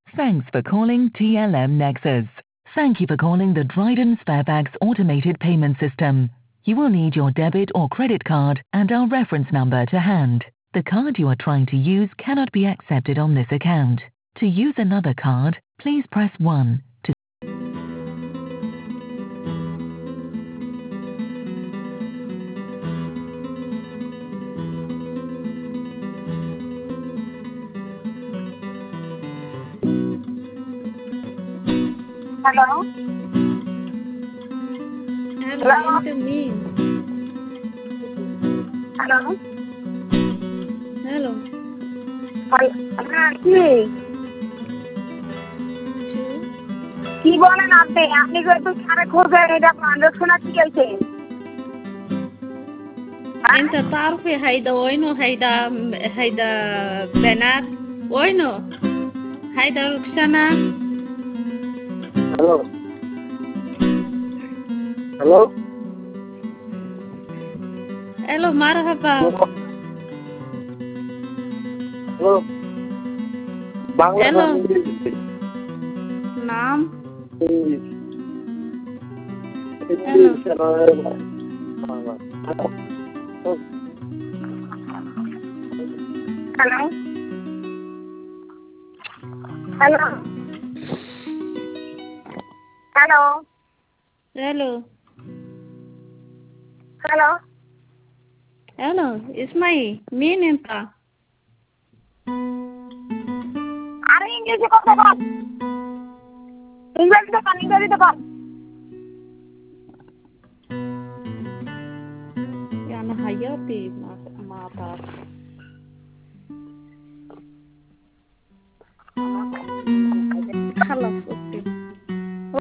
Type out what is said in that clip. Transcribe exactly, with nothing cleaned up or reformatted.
Thanks for calling T L M Nexus. Thank you for calling the Dryden Sparebags automated payment system. You will need your debit or credit card and our reference number to hand. The card you are trying to use cannot be accepted on this account. To use another card, please press one. To Hello? Hello, Hello? into me. Hello? Hello. হ্যাঁ কি Two. কি বলেন আপনি আপনি একটু সারে খোঁজেন এটা ট্রানজাকশন কি হয়েছে أنت تعرفي هيدا وينه هيدا هيدا بنات وينه هيدا ركسانا. Hello. Hello. Hello مرحبا. Hello. Bangla Hello. or English? نعم. English. Hello. English. Hello. Hello hello hello Hello. Hello Hello. اسمعي مين أنت؟ আরে ইংলিশে কথা বল ইংরেজিতে বল ইংরেজিতে বল يعني حياتي ما ما تعرف. خلص.